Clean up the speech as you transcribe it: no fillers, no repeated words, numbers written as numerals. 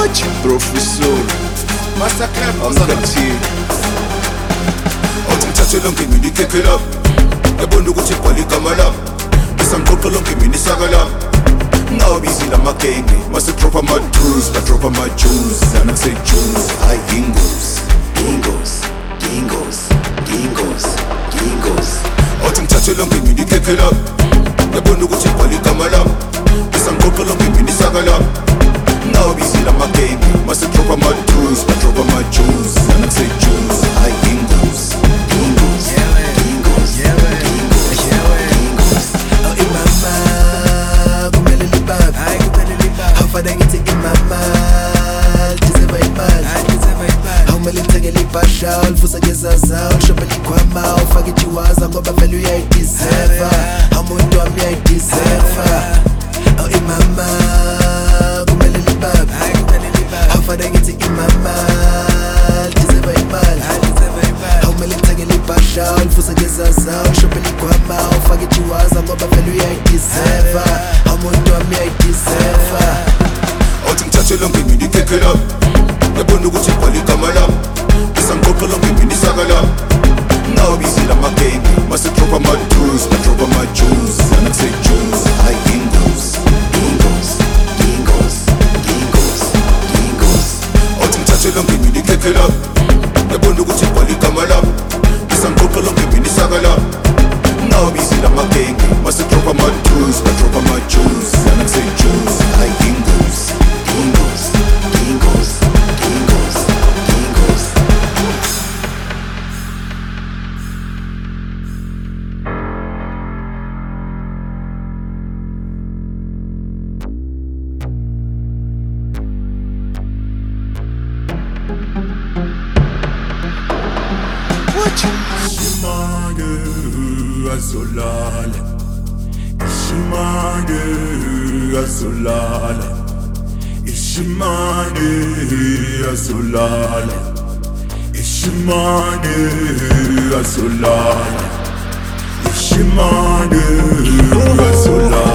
Professor Massacre, Amkati Othi ngithathe lonke mina ikhekhe lami yabona ukuthi ibhala igama lami ngisamqoqa lonke mina isaka lami ngawabizile amagenge mase drop ama-truths badrop ama-Jews zana kuse-Jews hayi ingozi othi ngithathe lonke mina ikhekhe lami yabona ukuthi ibhala igama lami ngisamqoqa lonke mina isaka lami ngawabizile amagenge mase drop ama-truths badrop ama-Jews zana kuse-Jews hayi ingozi Ulifusa ngezaza ulishophe likwama ufake ijiwaza ngoba vele uyayideserva umuntu wami uyayideserva imama kumele libaba awufane ngithi imama lideserva imali awumele ngithengele ibhasha ulifusa ngezaza ulishophe likwama ufake ijiwaza ngoba vele uyayideserva umuntu wami uyayideserva othi ngithathe lonke mina ikhekhe lami yabona ukuthi ibhala igama lami ngisamqoqa lonke mina isaka lami ngawabizile amagenge mase drop ama-truths badrop ama-Jews zana kuse-Jews hayi ingozi othi ngithathe lonke mina ikhekhe lami yabona ukuthi ibhala igama lami ngisamqoqa lonke mina isaka lami ngawabizile amagenge mase drop ama-truths badrop ama-Jews zana kuse-Jews hayi ingozi Ishimane azolala